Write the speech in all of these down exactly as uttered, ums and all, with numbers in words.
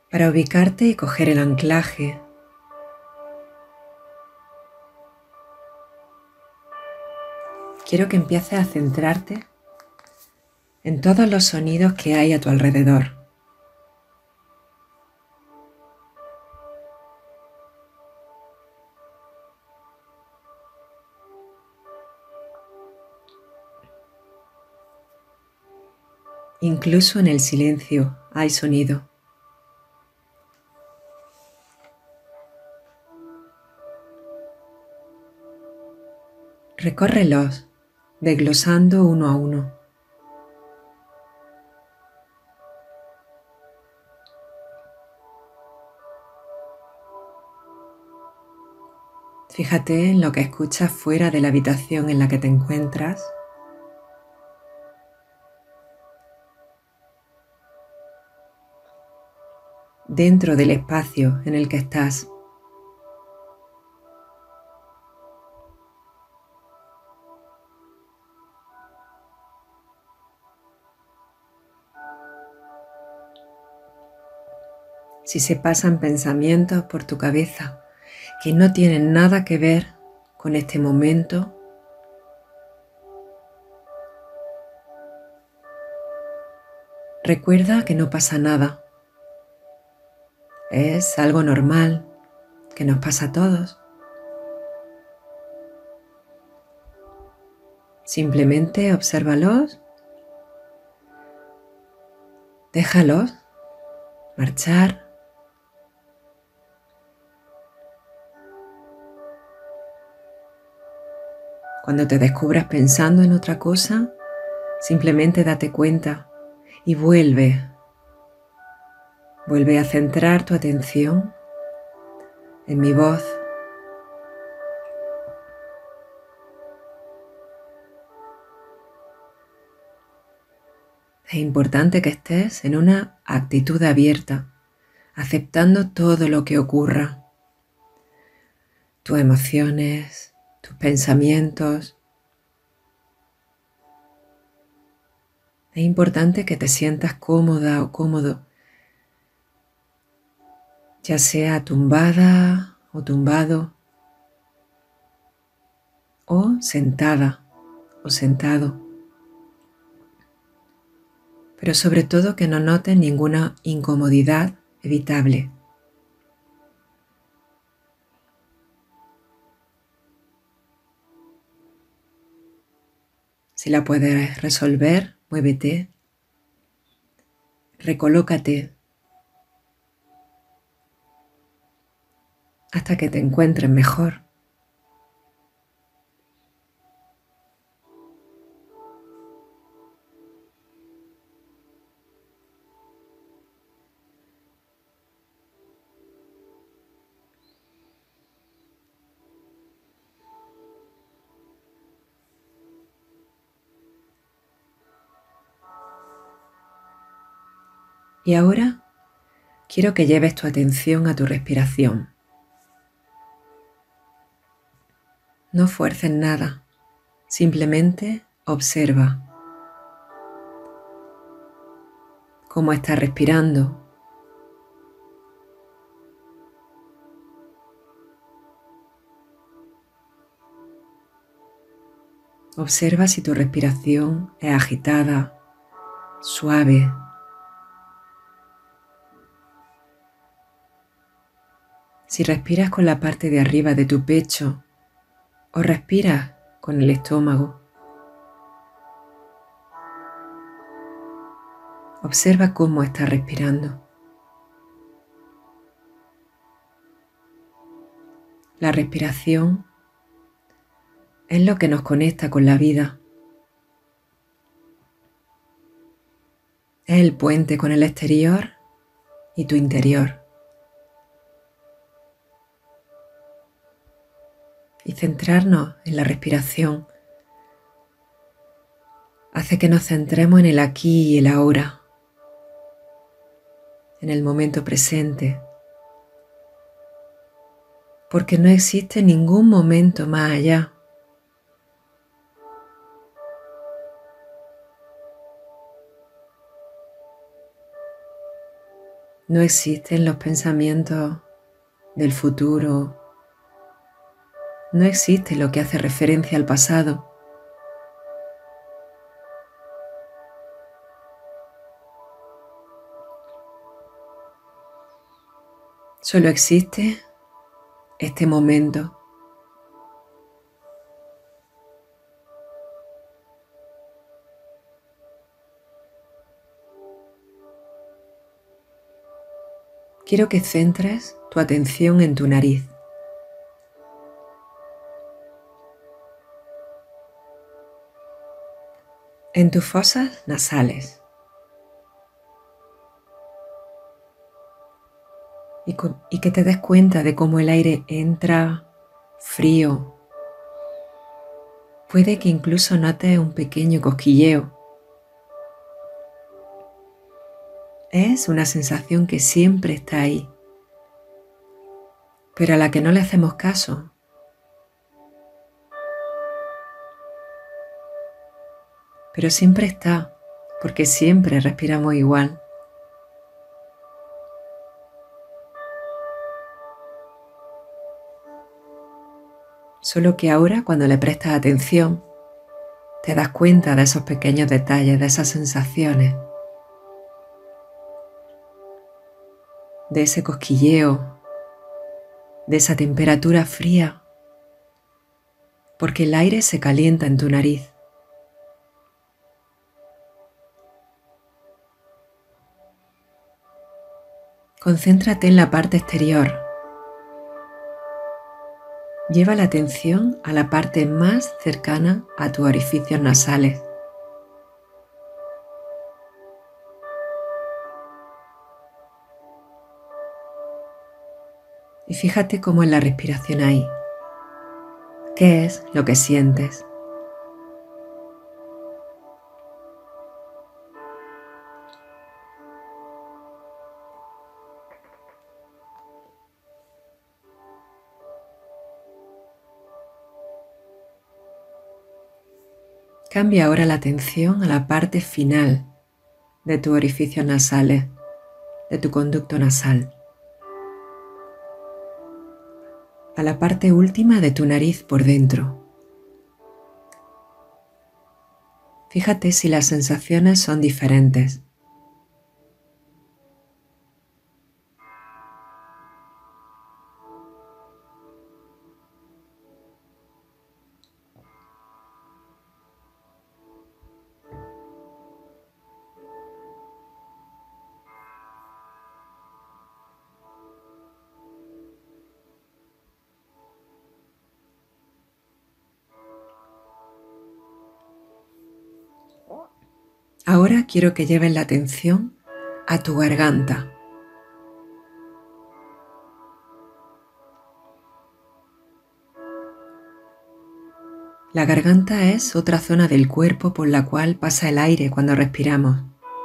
Para ubicarte y coger el anclaje, quiero que empieces a centrarte en todos los sonidos que hay a tu alrededor. Incluso en el silencio hay sonido. Recórrelos, desglosando uno a uno. Fíjate en lo que escuchas fuera de la habitación en la que te encuentras. Dentro del espacio en el que estás. Si se pasan pensamientos por tu cabeza que no tienen nada que ver con este momento, recuerda que no pasa nada. Es algo normal que nos pasa a todos. Simplemente obsérvalos, déjalos marchar. Cuando te descubras pensando en otra cosa, simplemente date cuenta y vuelve. Vuelve a centrar tu atención en mi voz. Es importante que estés en una actitud abierta, aceptando todo lo que ocurra. Tus emociones, tus pensamientos. Es importante que te sientas cómoda o cómodo, ya sea tumbada o tumbado, o sentada o sentado. Pero sobre todo que no notes ninguna incomodidad evitable. Si la puedes resolver, muévete, recolócate hasta que te encuentres mejor. Y ahora quiero que lleves tu atención a tu respiración. No fuerces nada, simplemente observa cómo estás respirando. Observa si tu respiración es agitada, suave. Si respiras con la parte de arriba de tu pecho o respiras con el estómago. Observa cómo estás respirando. La respiración es lo que nos conecta con la vida. Es el puente con el exterior y tu interior. Y centrarnos en la respiración hace que nos centremos en el aquí y el ahora, en el momento presente, porque no existe ningún momento más allá. No existen los pensamientos del futuro. No existe lo que hace referencia al pasado. Solo existe este momento. Quiero que centres tu atención en tu nariz. En tus fosas nasales. Y, y que te des cuenta de cómo el aire entra frío. Puede que incluso notes un pequeño cosquilleo. Es una sensación que siempre está ahí, pero a la que no le hacemos caso. Pero siempre está, porque siempre respiramos igual. Solo que ahora, cuando le prestas atención, te das cuenta de esos pequeños detalles, de esas sensaciones, de ese cosquilleo, de esa temperatura fría, porque el aire se calienta en tu nariz. Concéntrate en la parte exterior. Lleva la atención a la parte más cercana a tus orificios nasales. Y fíjate cómo es la respiración ahí. ¿Qué es lo que sientes? Cambia ahora la atención a la parte final de tus orificios nasales, de tu conducto nasal, a la parte última de tu nariz por dentro. Fíjate si las sensaciones son diferentes. Ahora quiero que lleves la atención a tu garganta. La garganta es otra zona del cuerpo por la cual pasa el aire cuando respiramos.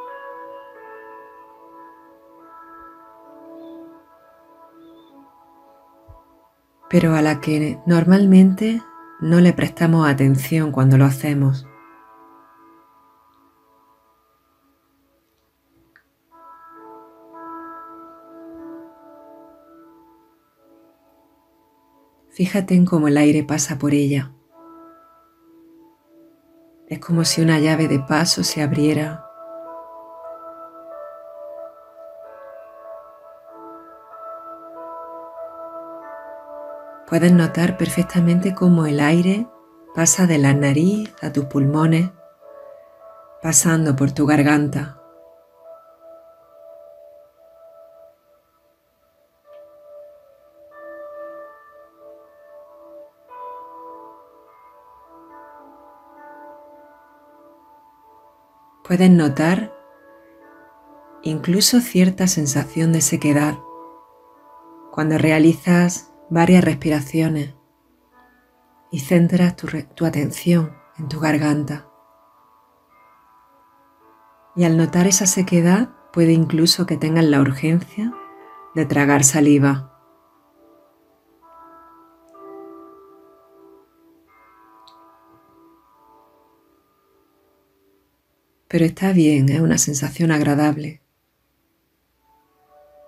Pero a la que normalmente no le prestamos atención cuando lo hacemos. Fíjate en cómo el aire pasa por ella. Es como si una llave de paso se abriera. Puedes notar perfectamente cómo el aire pasa de la nariz a tus pulmones, pasando por tu garganta. Puedes notar incluso cierta sensación de sequedad cuando realizas varias respiraciones y centras tu, tu atención en tu garganta. Y al notar esa sequedad, puede incluso que tengas la urgencia de tragar saliva. Pero está bien, es una sensación agradable.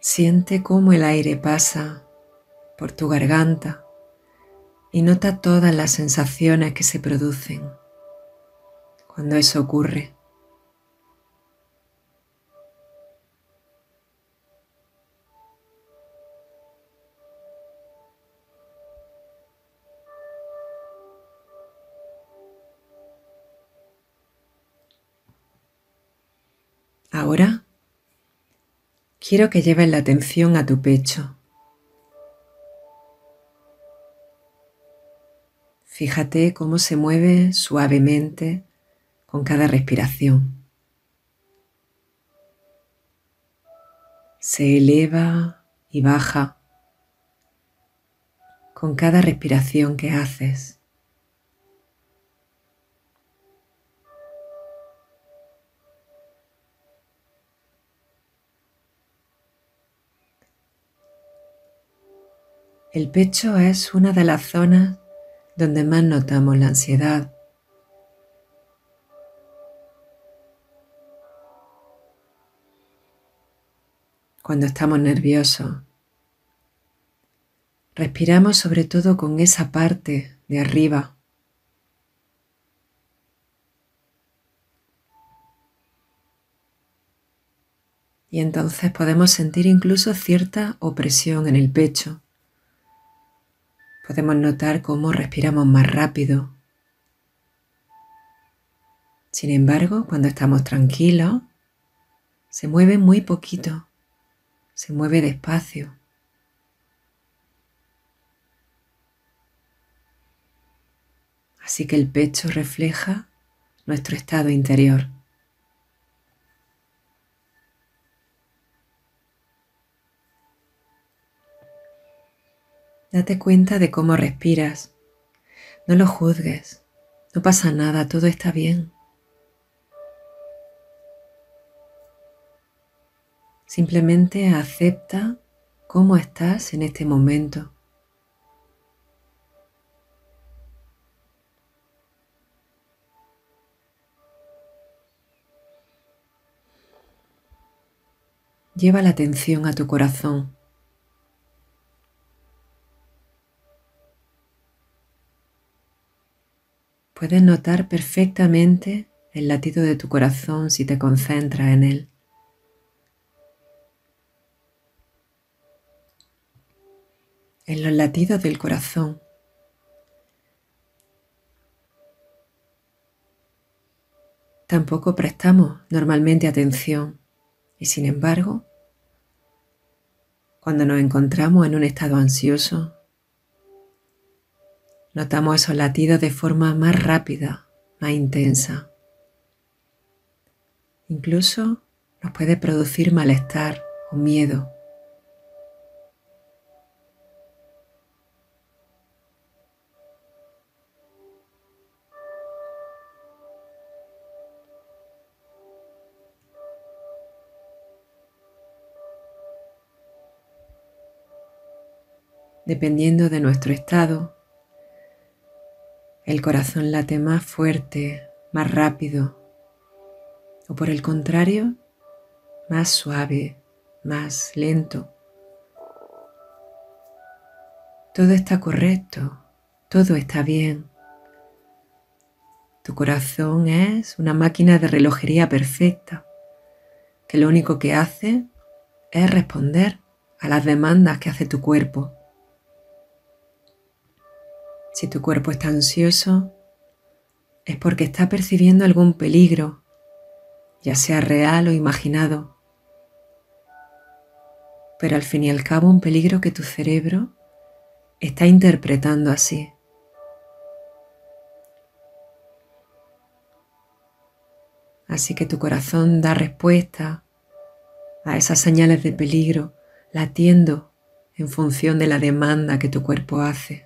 Siente cómo el aire pasa por tu garganta y nota todas las sensaciones que se producen cuando eso ocurre. Ahora quiero que lleves la atención a tu pecho. Fíjate cómo se mueve suavemente con cada respiración. Se eleva y baja con cada respiración que haces. El pecho es una de las zonas donde más notamos la ansiedad. Cuando estamos nerviosos, respiramos sobre todo con esa parte de arriba. Y entonces podemos sentir incluso cierta opresión en el pecho. Podemos notar cómo respiramos más rápido. Sin embargo, cuando estamos tranquilos, se mueve muy poquito, se mueve despacio. Así que el pecho refleja nuestro estado interior. Date cuenta de cómo respiras. No lo juzgues. No pasa nada, todo está bien. Simplemente acepta cómo estás en este momento. Lleva la atención a tu corazón. Puedes notar perfectamente el latido de tu corazón si te concentras en él. En los latidos del corazón. Tampoco prestamos normalmente atención y sin embargo, cuando nos encontramos en un estado ansioso, notamos esos latidos de forma más rápida, más intensa. Incluso nos puede producir malestar o miedo. Dependiendo de nuestro estado, el corazón late más fuerte, más rápido, o por el contrario, más suave, más lento. Todo está correcto, todo está bien. Tu corazón es una máquina de relojería perfecta, que lo único que hace es responder a las demandas que hace tu cuerpo. Si tu cuerpo está ansioso, es porque está percibiendo algún peligro, ya sea real o imaginado. Pero al fin y al cabo un peligro que tu cerebro está interpretando así. Así que tu corazón da respuesta a esas señales de peligro, latiendo en función de la demanda que tu cuerpo hace,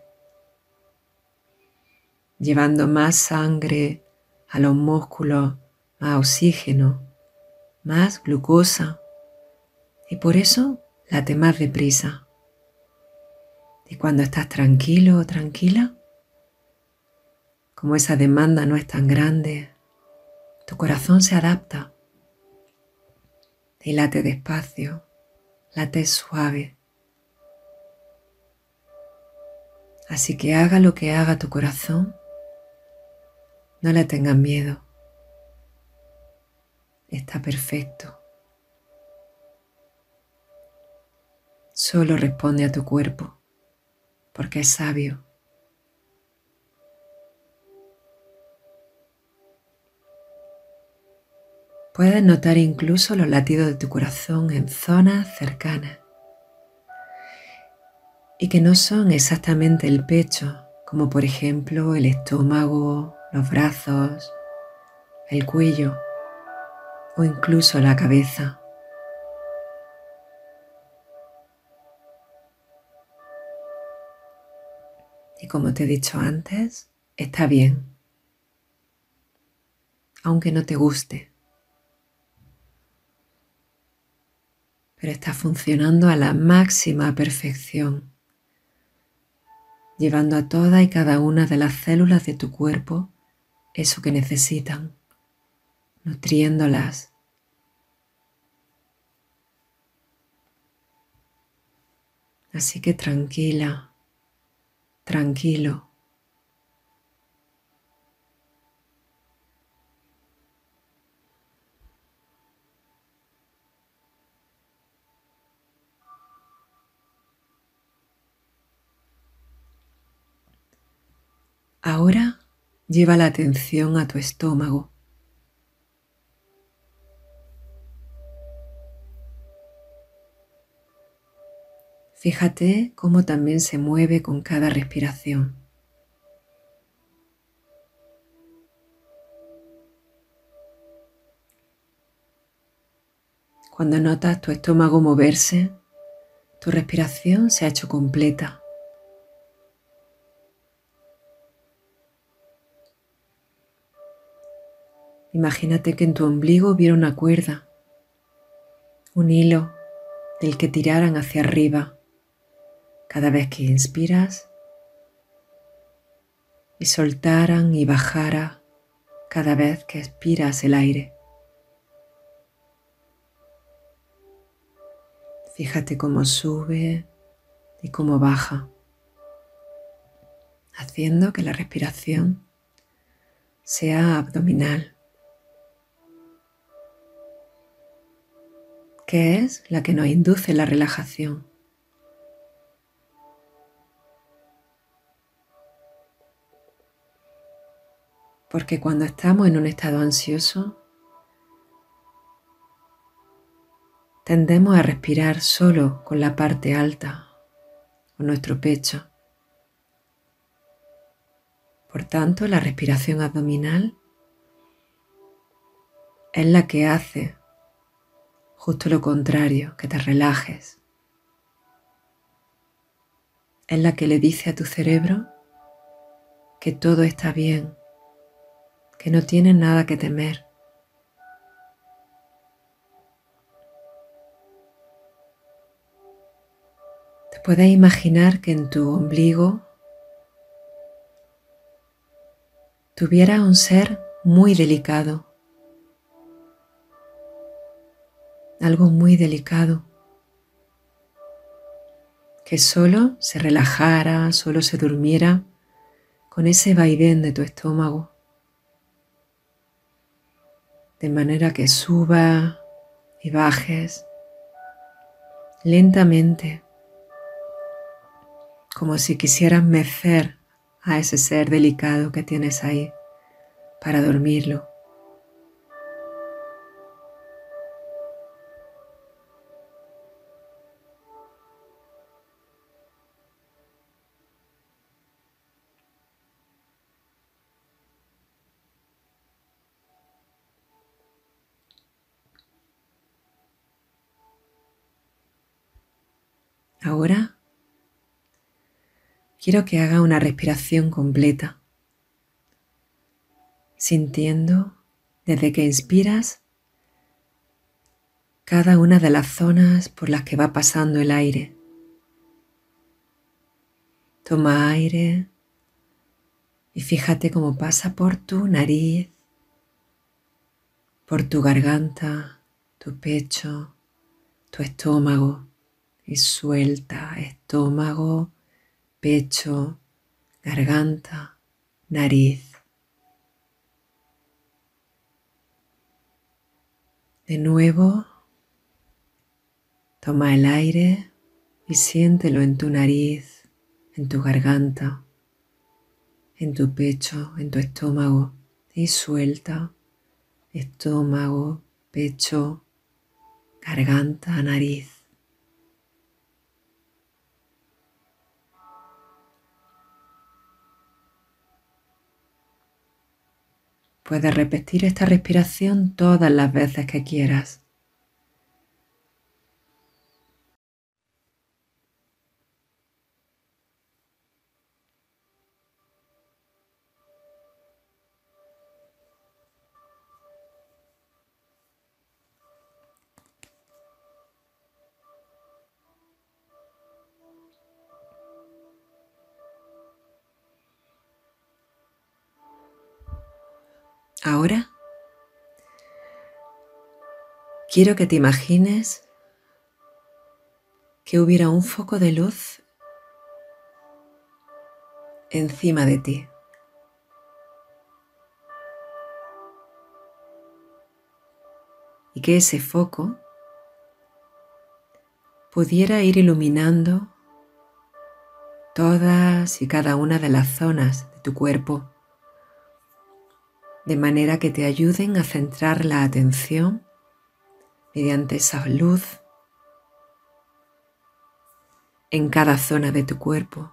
llevando más sangre a los músculos, más oxígeno, más glucosa, y por eso late más deprisa. Y cuando estás tranquilo o tranquila, como esa demanda no es tan grande, tu corazón se adapta y late despacio, late suave. Así que haga lo que haga tu corazón, no le tengas miedo. Está perfecto. Solo responde a tu cuerpo, porque es sabio. Puedes notar incluso los latidos de tu corazón en zonas cercanas y que no son exactamente el pecho, como por ejemplo el estómago, los brazos, el cuello o incluso la cabeza. Y como te he dicho antes, está bien, aunque no te guste, pero está funcionando a la máxima perfección, llevando a todas y cada una de las células de tu cuerpo eso que necesitan, nutriéndolas. Así que tranquila, tranquilo. Ahora lleva la atención a tu estómago. Fíjate cómo también se mueve con cada respiración. Cuando notas tu estómago moverse, tu respiración se ha hecho completa. Imagínate que en tu ombligo hubiera una cuerda, un hilo del que tiraran hacia arriba cada vez que inspiras y soltaran y bajara cada vez que expiras el aire. Fíjate cómo sube y cómo baja, haciendo que la respiración sea abdominal, que es la que nos induce la relajación. Porque cuando estamos en un estado ansioso, tendemos a respirar solo con la parte alta o nuestro pecho. Por tanto, la respiración abdominal es la que hace justo lo contrario, que te relajes. Es la que le dice a tu cerebro que todo está bien, que no tienes nada que temer. Te puedes imaginar que en tu ombligo tuviera un ser muy delicado, algo muy delicado, que solo se relajara, solo se durmiera con ese vaivén de tu estómago, de manera que suba y bajes lentamente, como si quisieras mecer a ese ser delicado que tienes ahí para dormirlo. Ahora quiero que haga una respiración completa, sintiendo desde que inspiras cada una de las zonas por las que va pasando el aire. Toma aire y fíjate cómo pasa por tu nariz, por tu garganta, tu pecho, tu estómago, y suelta estómago, pecho, garganta, nariz. De nuevo, toma el aire y siéntelo en tu nariz, en tu garganta, en tu pecho, en tu estómago y suelta estómago, pecho, garganta, nariz. Puedes repetir esta respiración todas las veces que quieras. Ahora quiero que te imagines que hubiera un foco de luz encima de ti. Y que ese foco pudiera ir iluminando todas y cada una de las zonas de tu cuerpo, de manera que te ayuden a centrar la atención mediante esa luz en cada zona de tu cuerpo.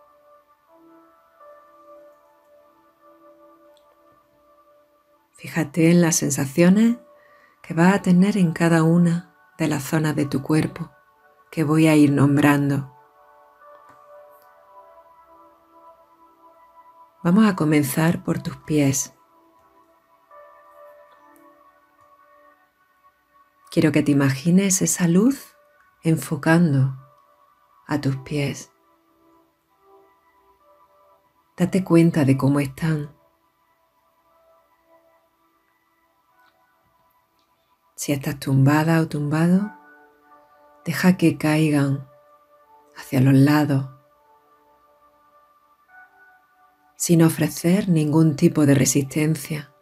Fíjate en las sensaciones que vas a tener en cada una de las zonas de tu cuerpo que voy a ir nombrando. Vamos a comenzar por tus pies. Quiero que te imagines esa luz enfocando a tus pies. Date cuenta de cómo están. Si estás tumbada o tumbado, deja que caigan hacia los lados, sin ofrecer ningún tipo de resistencia.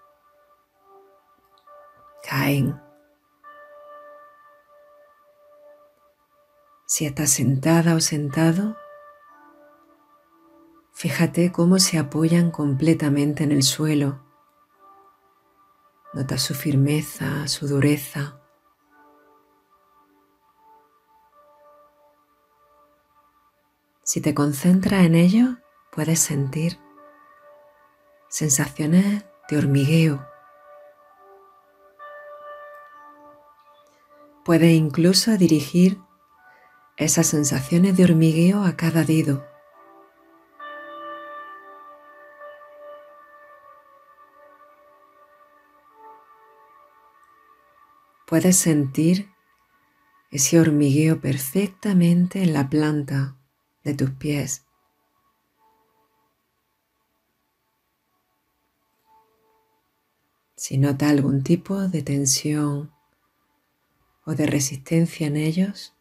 Caen. Si estás sentada o sentado, fíjate cómo se apoyan completamente en el suelo. Nota su firmeza, su dureza. Si te concentras en ello, puedes sentir sensaciones de hormigueo. Puedes incluso dirigir esas sensaciones de hormigueo a cada dedo. Puedes sentir ese hormigueo perfectamente en la planta de tus pies. Si notas algún tipo de tensión o de resistencia en ellos,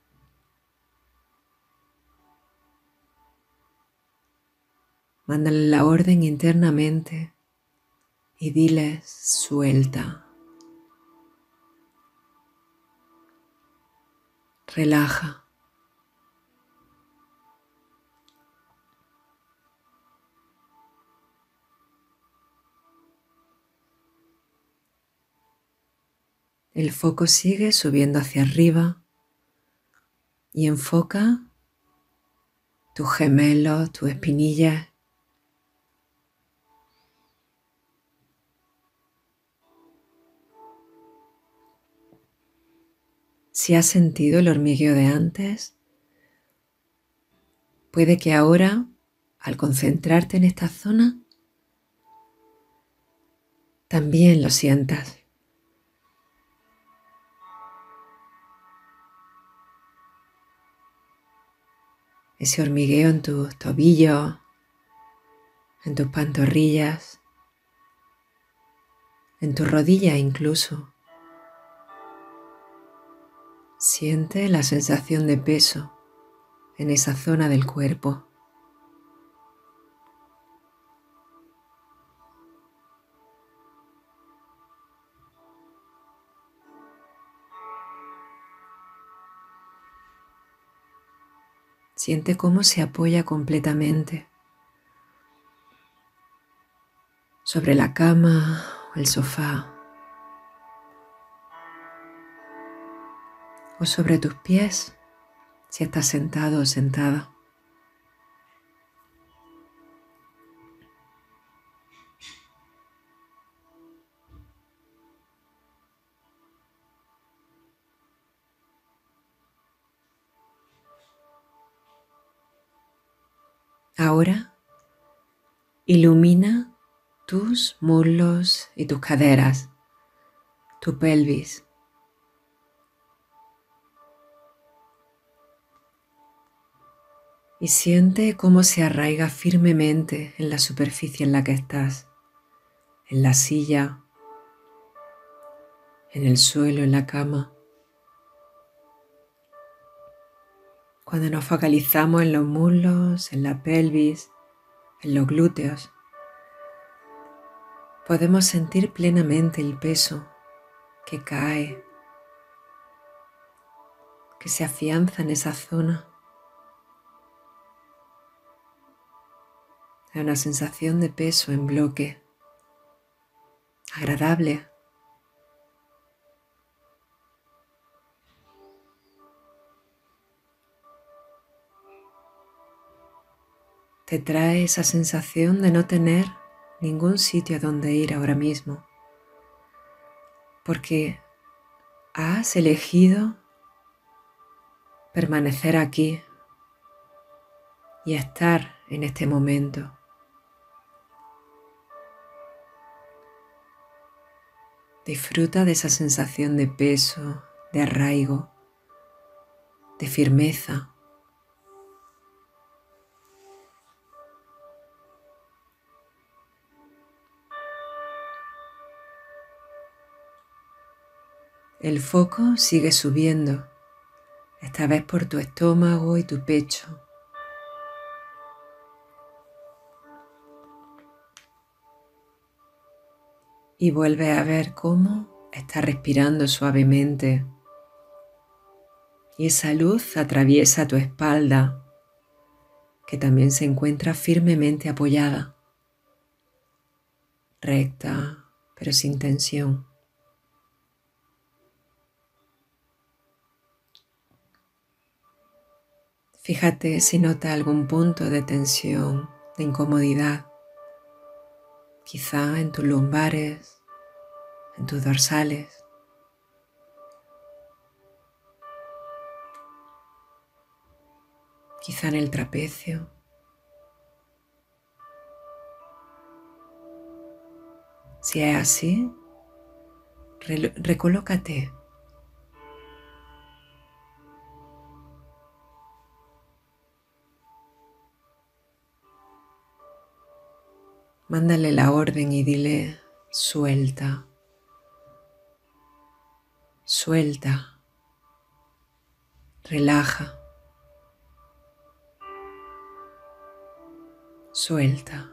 mándale la orden internamente y diles suelta. Relaja. El foco sigue subiendo hacia arriba y enfoca tus gemelos, tus espinillas. Si has sentido el hormigueo de antes, puede que ahora, al concentrarte en esta zona, también lo sientas. Ese hormigueo en tus tobillos, en tus pantorrillas, en tus rodillas incluso. Siente la sensación de peso en esa zona del cuerpo. Siente cómo se apoya completamente sobre la cama o el sofá, o sobre tus pies si estás sentado o sentada. Ahora ilumina tus muslos y tus caderas, tu pelvis. Y siente cómo se arraiga firmemente en la superficie en la que estás, en la silla, en el suelo, en la cama. Cuando nos focalizamos en los muslos, en la pelvis, en los glúteos, podemos sentir plenamente el peso que cae, que se afianza en esa zona. Es una sensación de peso en bloque, agradable. Te trae esa sensación de no tener ningún sitio a donde ir ahora mismo, porque has elegido permanecer aquí y estar en este momento. Disfruta de esa sensación de peso, de arraigo, de firmeza. El foco sigue subiendo, esta vez por tu estómago y tu pecho. Y vuelve a ver cómo estás respirando suavemente. Y esa luz atraviesa tu espalda, que también se encuentra firmemente apoyada, recta, pero sin tensión. Fíjate si nota algún punto de tensión, de incomodidad, quizá en tus lumbares, en tus dorsales. Quizá en el trapecio. Si es así, re- recolócate. Mándale la orden y dile: suelta, suelta, relaja, suelta.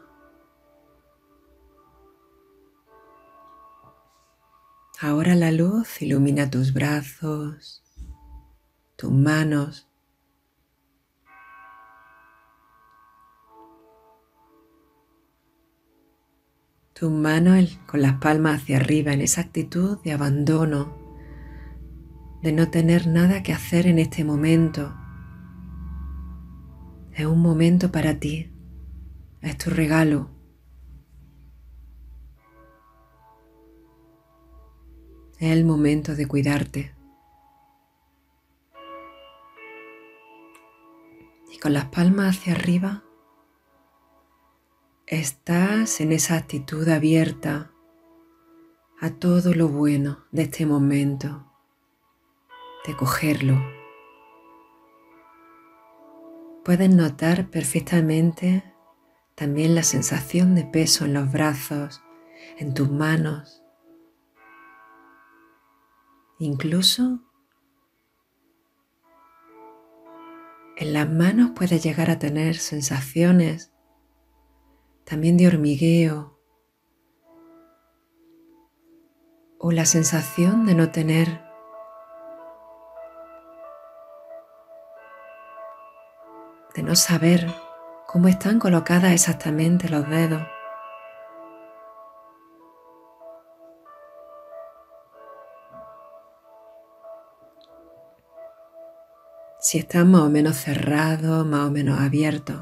Ahora la luz ilumina tus brazos, tus manos. Tus manos con las palmas hacia arriba en esa actitud de abandono, de no tener nada que hacer en este momento. Es un momento para ti, es tu regalo. Es el momento de cuidarte. Y con las palmas hacia arriba, estás en esa actitud abierta a todo lo bueno de este momento, de cogerlo. Puedes notar perfectamente también la sensación de peso en los brazos, en tus manos. Incluso En las manos puedes llegar a tener sensaciones también de hormigueo o la sensación de no tener de no saber cómo están colocadas exactamente los dedos. Si están más o menos cerrados, más o menos abiertos.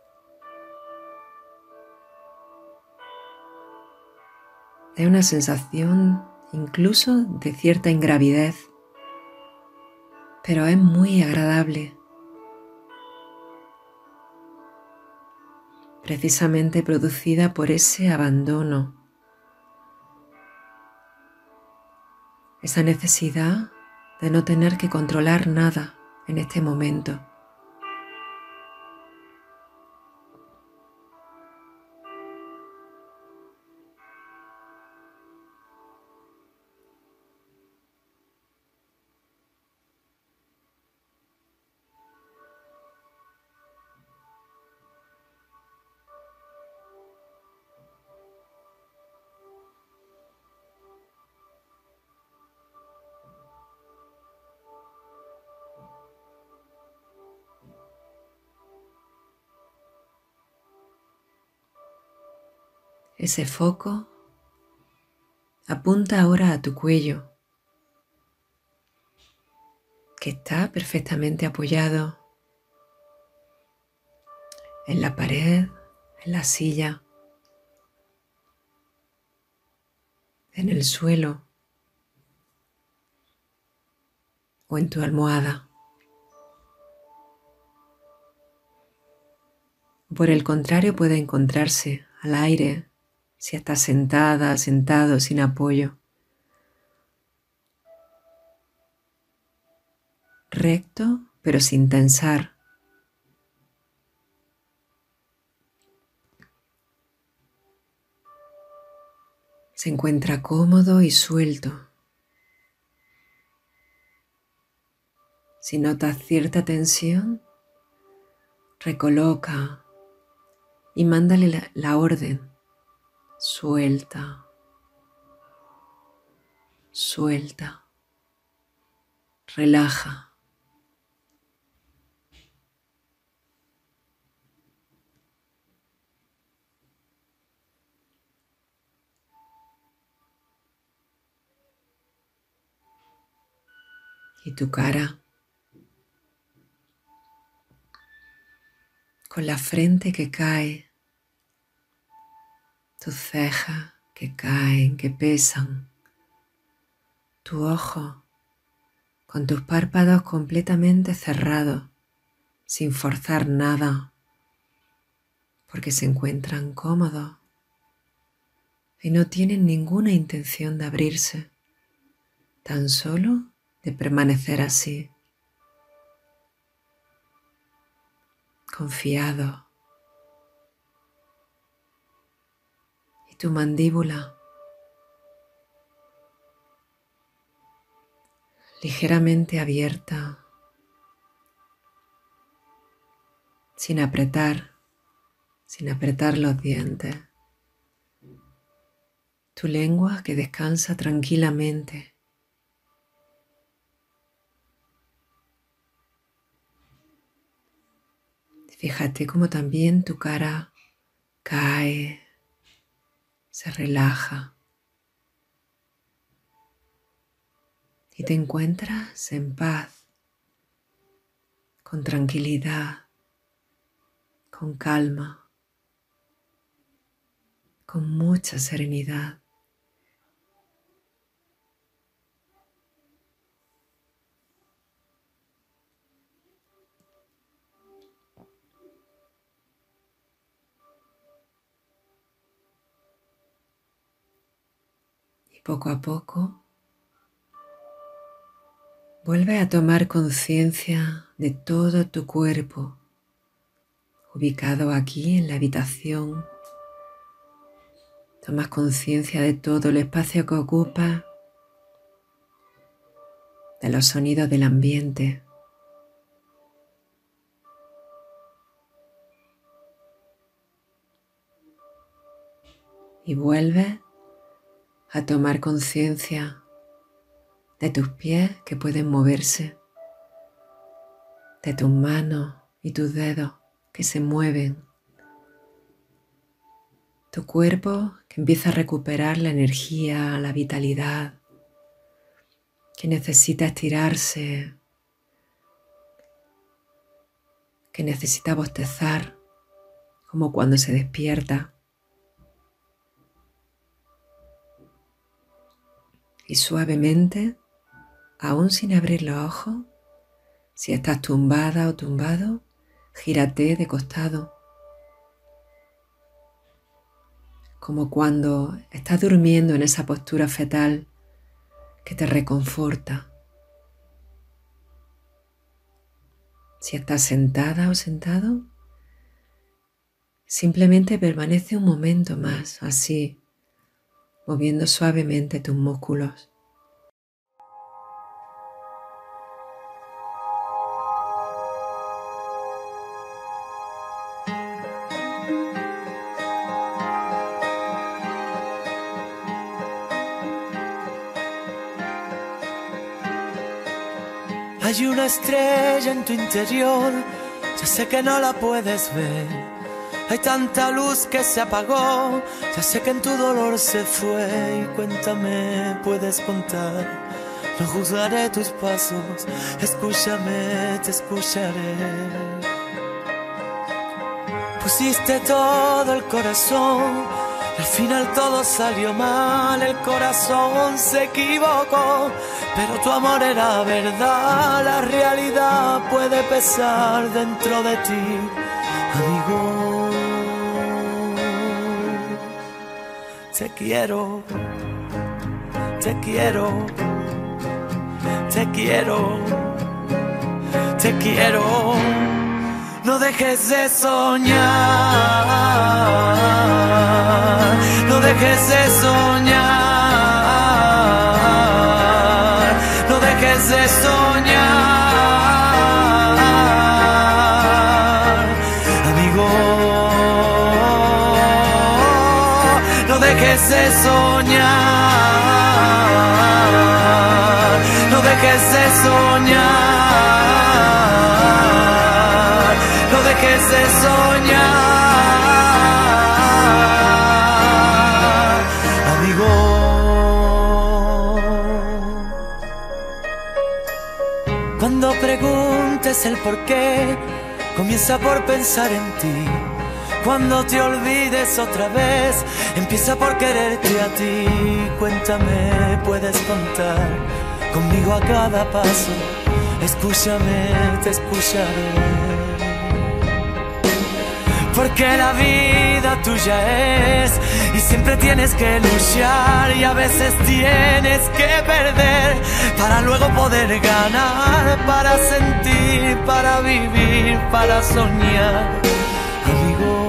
Es una sensación incluso de cierta ingravidez, pero es muy agradable. Precisamente producida por ese abandono, esa necesidad de no tener que controlar nada en este momento. Ese foco apunta ahora a tu cuello, que está perfectamente apoyado en la pared, en la silla, en el suelo o en tu almohada. Por el contrario, puede encontrarse al aire si estás sentada, sentado, sin apoyo. Recto, pero sin tensar. Se encuentra cómodo y suelto. Si notas cierta tensión, recoloca y mándale la, la orden. Suelta, suelta, relaja. Y tu cara, con la frente que cae, tus cejas que caen, que pesan, tu ojo con tus párpados completamente cerrados, sin forzar nada, porque se encuentran cómodos y no tienen ninguna intención de abrirse, tan solo de permanecer así, confiado. Y tu mandíbula ligeramente abierta, sin apretar, sin apretar los dientes. Tu lengua que descansa tranquilamente. Fíjate cómo también tu cara cae, se relaja y te encuentras en paz, con tranquilidad, con calma, con mucha serenidad. Y poco a poco vuelve a tomar conciencia de todo tu cuerpo, ubicado aquí en la habitación. Tomas conciencia de todo el espacio que ocupa, de los sonidos del ambiente. y vuelves a tomar conciencia de tus pies que pueden moverse, de tus manos y tus dedos que se mueven, tu cuerpo que empieza a recuperar la energía, la vitalidad, que necesita estirarse, que necesita bostezar, como cuando se despierta. Y suavemente, aún sin abrir los ojos, si estás tumbada o tumbado, gírate de costado, como cuando estás durmiendo en esa postura fetal que te reconforta. Si estás sentada o sentado, simplemente permanece un momento más así, moviendo suavemente tus músculos. Hay una estrella en tu interior, ya sé que no la puedes ver. Hay tanta luz que se apagó, ya sé que en tu dolor se fue. Y cuéntame, puedes contar, no juzgaré tus pasos. Escúchame, te escucharé. Pusiste todo el corazón, al final todo salió mal. El corazón se equivocó, pero tu amor era verdad. La realidad puede pesar dentro de ti, amigo. Te quiero, te quiero, te quiero, te quiero. No dejes de soñar, no dejes de soñar, no dejes de soñar, amigo. No dejes de soñar, no dejes de soñar. No dejes de soñar, amigo. Cuando preguntes el por qué, comienza por pensar en ti. Cuando te olvides otra vez, empieza por quererte a ti. Cuéntame, puedes contar conmigo a cada paso. Escúchame, te escucharé. Porque la vida tuya es, y siempre tienes que luchar, y a veces tienes que perder para luego poder ganar, para sentir, para vivir, para soñar, amigo.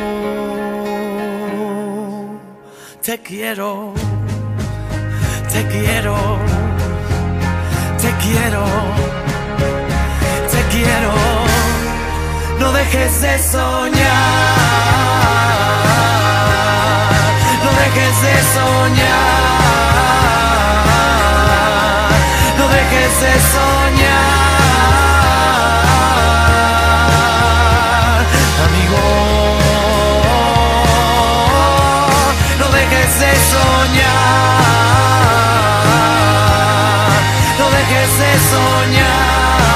Te quiero, te quiero, te quiero, te quiero. No dejes de soñar, no dejes de soñar, no dejes de soñar, amigo. No dejes de soñar, no dejes de soñar.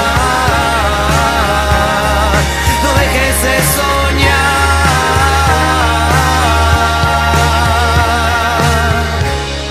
No dejes de soñar,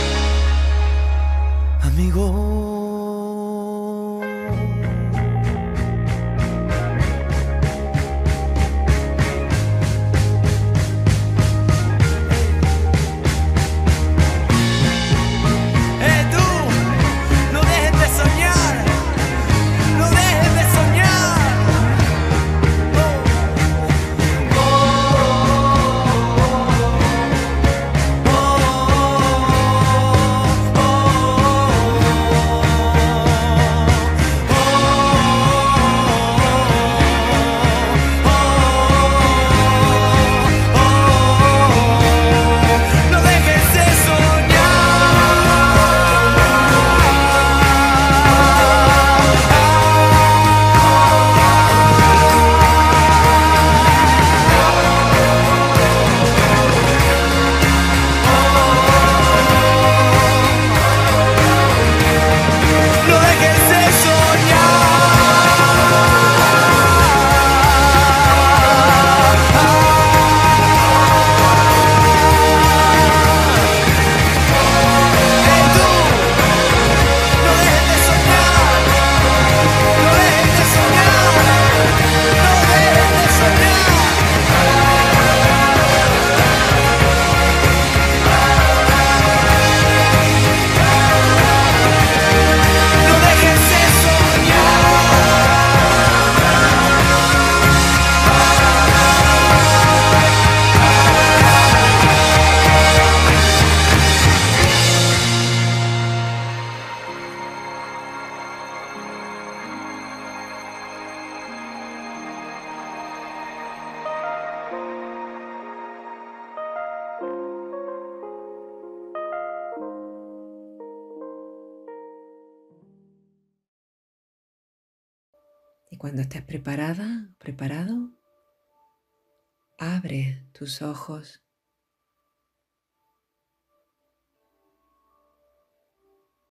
cuando estés preparada, preparado, abre tus ojos